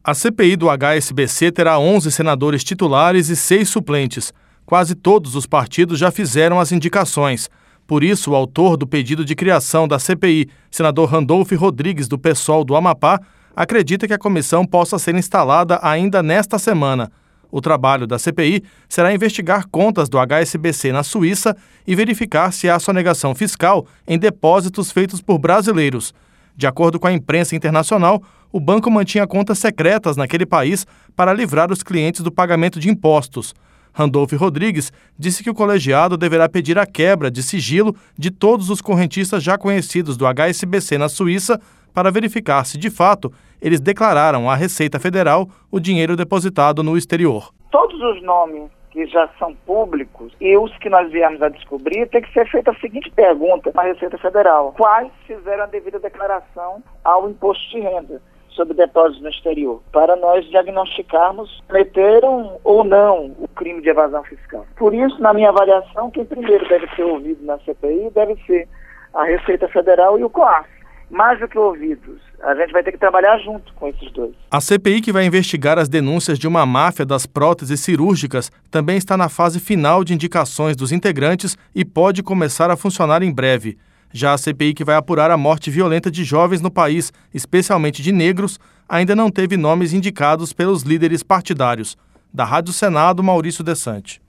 A CPI do HSBC terá 11 senadores titulares e 6 suplentes. Quase todos os partidos já fizeram as indicações. Por isso, o autor do pedido de criação da CPI, senador Randolfo Rodrigues, do PSOL do Amapá, acredita que a comissão possa ser instalada ainda nesta semana. O trabalho da CPI será investigar contas do HSBC na Suíça e verificar se há sonegação fiscal em depósitos feitos por brasileiros. De acordo com a imprensa internacional, o banco mantinha contas secretas naquele país para livrar os clientes do pagamento de impostos. Randolfo Rodrigues disse que o colegiado deverá pedir a quebra de sigilo de todos os correntistas já conhecidos do HSBC na Suíça para verificar se, de fato, eles declararam à Receita Federal o dinheiro depositado no exterior. Todos os nomes que já são públicos e os que nós viemos a descobrir, tem que ser feita a seguinte pergunta à Receita Federal: quais fizeram a devida declaração ao imposto de renda sobre depósitos no exterior, para nós diagnosticarmos se cometeram ou não o crime de evasão fiscal. Por isso, na minha avaliação, quem primeiro deve ser ouvido na CPI deve ser a Receita Federal e o COAF. Mais do que ouvidos, a gente vai ter que trabalhar junto com esses dois. A CPI, que vai investigar as denúncias de uma máfia das próteses cirúrgicas, também está na fase final de indicações dos integrantes e pode começar a funcionar em breve. Já a CPI, que vai apurar a morte violenta de jovens no país, especialmente de negros, ainda não teve nomes indicados pelos líderes partidários. Da Rádio Senado, Maurício Desante.